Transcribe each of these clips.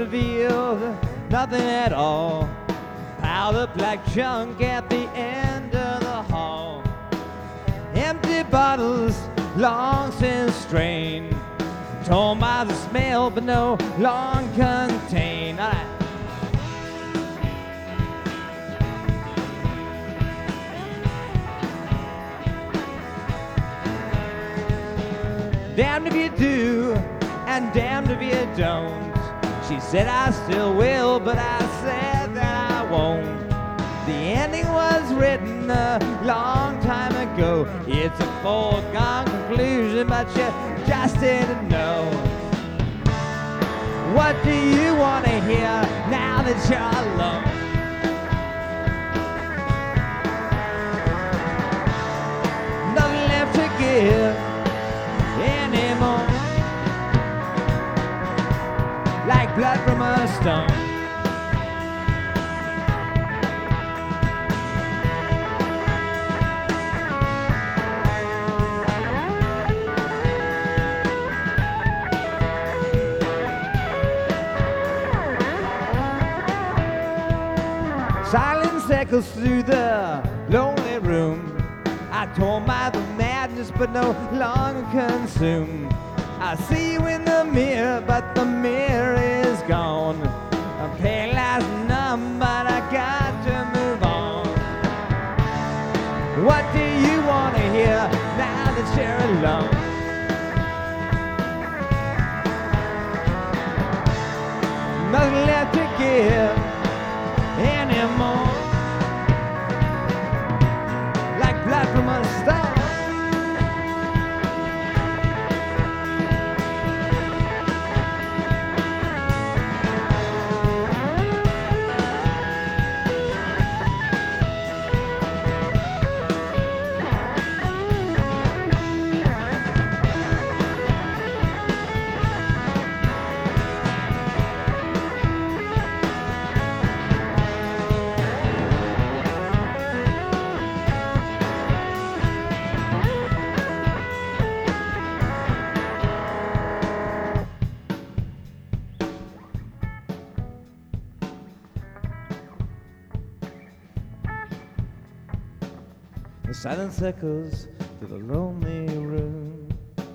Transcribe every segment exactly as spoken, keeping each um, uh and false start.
revealed nothing at all. Piled up like junk at the end of the hall. Empty bottles long since strained, torn by the smell but no long contained. All right. Damned if you do, and damned if you don't. She said I still will, but I said that I won't. The ending was written a long time ago. It's a foregone conclusion, but you just didn't know. What do you want to hear now that you're alone? Nothing left to give anymore, like blood from a stone. Silence echoes through the lonely room. I torn by the madness but no longer consumed. I see you in the mirror but the mirror is gone. I'm paralyzed and numb but I got to move on. What do you want to hear now that you're alone? Nothing left to give anymore, like blood from a stone. The silence echoes through the lonely room.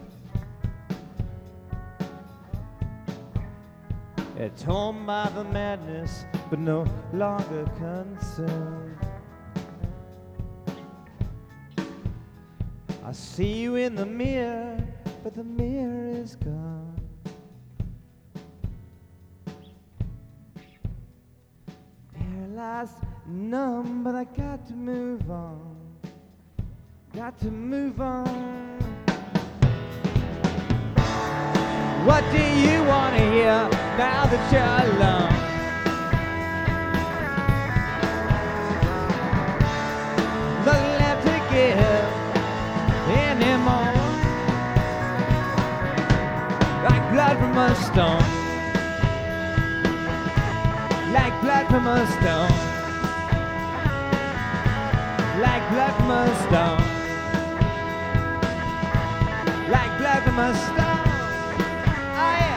It torn by the madness, but no longer consumed. I see you in the mirror, but the mirror is gone. Paralyzed, numb, but I got to move on. Got to move on. What do you want to hear now that you're alone? Nothing left to give anymore, like blood from a stone, like blood from a stone, like blood from a stone, like blood from a stone. Oh yeah.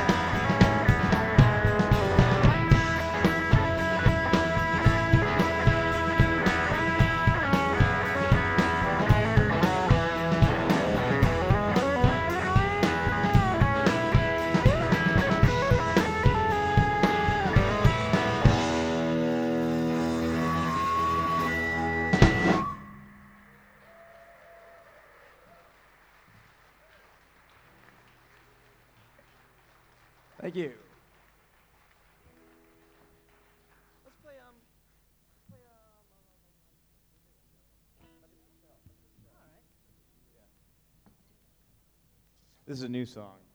Thank you. Let's play, um, play, um, All right. This is a new song.